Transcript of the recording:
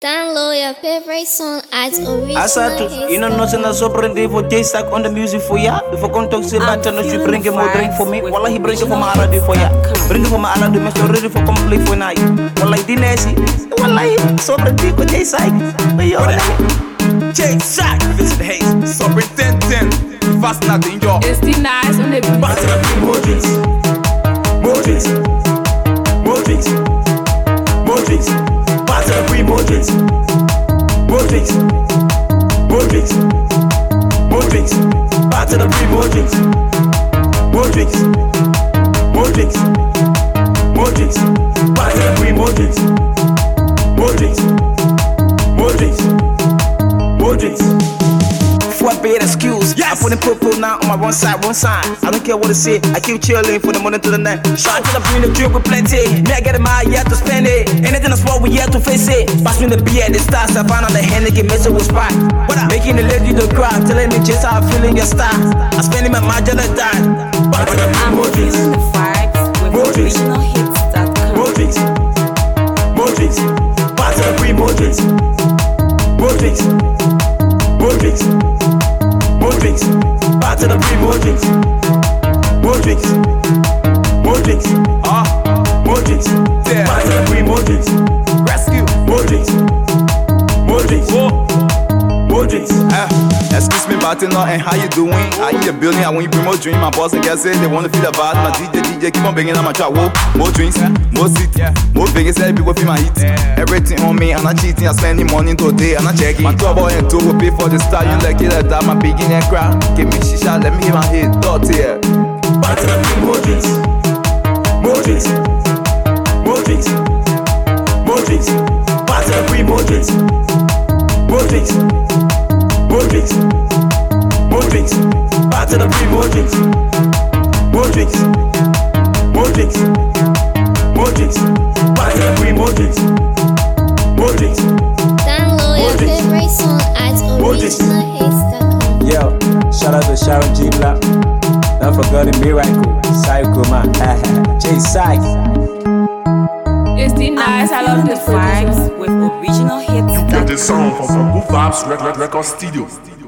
Download your favorite song at original. Asatu, you know nothing as sorprendente for J-Sack on the music for ya. If I can't talk to matter, no, you bring more drink for me. While he bring it from my radio for ya. Bring it from my island, make sure ready for complete for night. While I dinesi, while I sorprendente for J-Sack. J-Sack, visit the haze, superintendent. Fast nothing, yo. It's the nice on the beat. Back to the more drinks, more drinks, more drinks, more drinks. Back to the free more drinks, more drinks, more drinks, more drinks. Back to the free more drinks, more drinks, more drinks, more drinks. Back to the free more drinks, more drinks, more drinks, more drinks. For a bad excuse, yes. I put in purple now on my one side. I don't care what it say, I keep chilling from the morning to the night. Shot till I bring the drip with plenty. Me, I get in my yet to spend it. Anything that's what we yet to face it. Pass me the beer and the stars, I found on the hand and get messed with spot. Making the lady to cry, telling me just how I feel in your style. I spend my mind till I die. I'm feeling the vibes with originalhits.com. More drinks, more drinks, pass the free more drinks, more drinks, more drinks. More drinks, back to the free more drinks, more drinks, more drinks, more drinks, back to the free more drinks, rescue, more drinks, more drinks, more drinks. Excuse me, bartender, and how you doing? I in the building, I want you bring more drink. My boss and girls say they want to feel the vibe. My DJ, keep on banging on my track. Whoa, more drinks, more seats, more bangers, let people feel my heat. Everything on me, I'm not cheating, I'm spending money today, I'm not checking. My trouble and two will pay for the style, you like it like that. My beginning crowd, give me shisha, let me hit my head, thought here. Back to the free more drinks, more drinks, more drinks, more drinks. Back to the free more drinks, more drinks. More drinks, more drinks, back to the free more drinks, more drinks, more drinks, more drinks, back to the free more drinks, more drinks. Download your favorite song at originalhits.com. Yo, shout out to Sharon G Black. Don't forget the miracle, Psycho Man, J-Sack. It's the nice, I love the vibes with originalhits.com. Get the sound from Good Vibes Record Studio.